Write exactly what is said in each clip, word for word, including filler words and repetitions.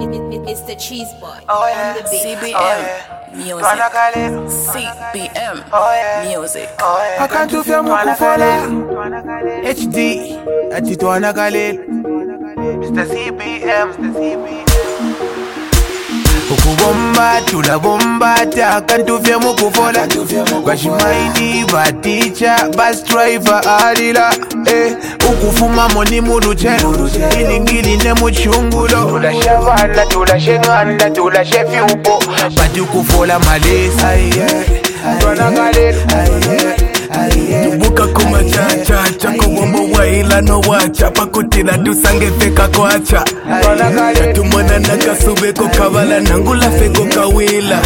It's the cheese boy. Oh yeah. On the beat. C B M Oh, yeah. music. Twana Khaled. C B M Oh, yeah. music. Oh yeah. Akantufya mukufola H D ati Twana Khaled. Mister C B M, Mister C B M. Ukubomba tulabombata akantufya mukufola bashimaini baticha bus driver alila eh ukufuma moni muluchelo ilingili ne muchungulo Tulashavana, tulashengana, tulashefyupo. bati ukufola malesa Twana Khaled. Tubuka kumachacha kubombo waila no wacha pakutila tusange feka kwacha Twana Khaled. tumona nakasube ko kabala nangula feko kawila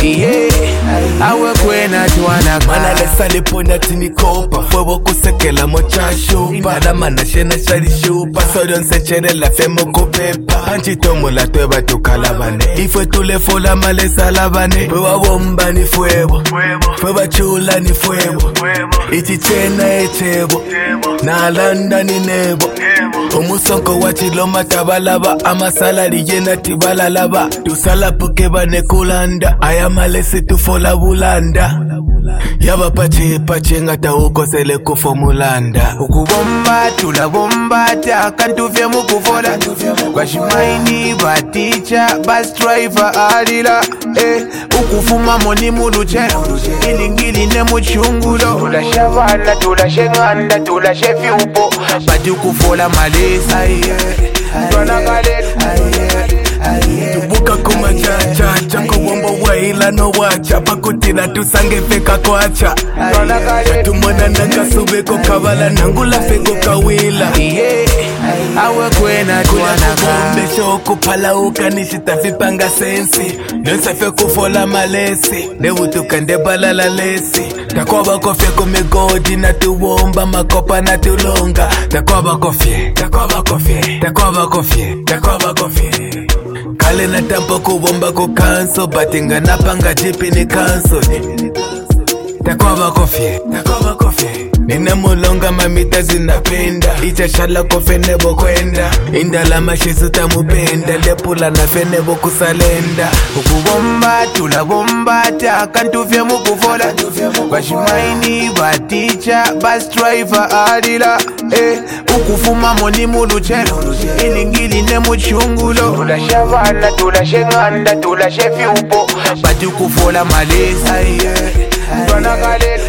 awe kwena Twana mana lesale pona tinikopa fuego kusekela mochasho para mana shena shari shupa sodon sechere la femo kopepa anchi tomo la tueba tukalabane ifwe tule fola malesa labane fuego bomba ni fuego fuego chula ni fuego ichichena echebo na landa ni nebo omusonko wachiloma tabalaba amasalari yena tibalalaba tusala puke bane kulanda ayamalesi tufola bulanda yaba pache pache ngata ukosele kufomulanda ukubomba tulabombata akantufya mukufola bashimaini baticha bus driver alila eh ukufuma moni muluchelo ilingili ne muchungulo Tulashavana, tulashengana, tulashefyupo. bati ukufola malesa Twana Khaled. tubuka kumachacha kubombo waila no wacha pakutila tusange feka kwacha Twana Khaled. tumona nakasube ko kabala nangula feko kawila awe kwena Twana Khaled Besho kupala ukanishitafipanga sensi Nonsafe kufola malesi Nebutukande balala lesi Takwaba kofye kumigodi na tuwomba makopa na tulonga Takwaba kofye, takwaba kofye, takwaba kofye, takwaba kofye Kale na tampo kubomba kukanso Batinga napanga jipi ni kanso Takwaba kofye, takwaba kofye Nina mulonga mamita zinapenda Icha shala kofe nebo kwenda Indala mashisu tamupenda Lepula na fe nebo kusalenda ukubomba tulabombata akantufya mukufola bashimaini baticha bus driver alila eh ukufuma moni muluchelo ilingili ne muchungulo Tulashavana, tulashengana, tulashefyupo. bati ukufola malesa Twana Khaled.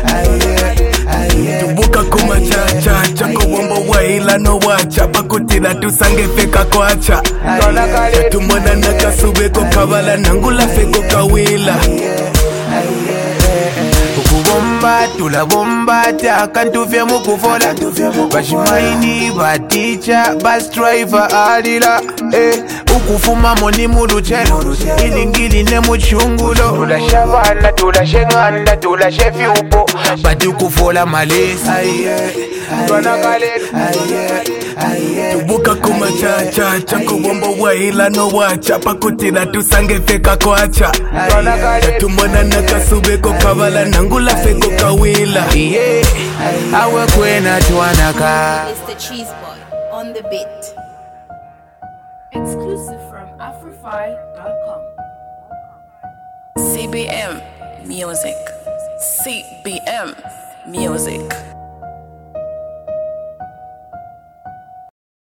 Tubuka kumachacha kubombo waila no wacha pakutila tusange feka kwacha Twana Khaled. tumona nakasube ko kabala nangula feko kawila ukubomba tulabombata akantufya mukufola bashimaini baticha bus driver alila eh ukufuma moni muluchelo ilingili ne muchungulo Tulashavana, tulashengana, tulashefyupo. bati ukufola malesa Twana Khaled. Tubuka kumachacha kubombo waila no wacha pakutila tusange feka kwacha Twana Khaled. tumona nakasube ko kabala nangula feko kawila awe kwena Twana Khaled. It's the cheese boy. On the beat. Exclusive from Afrofy dot com. C B M music. C B M music.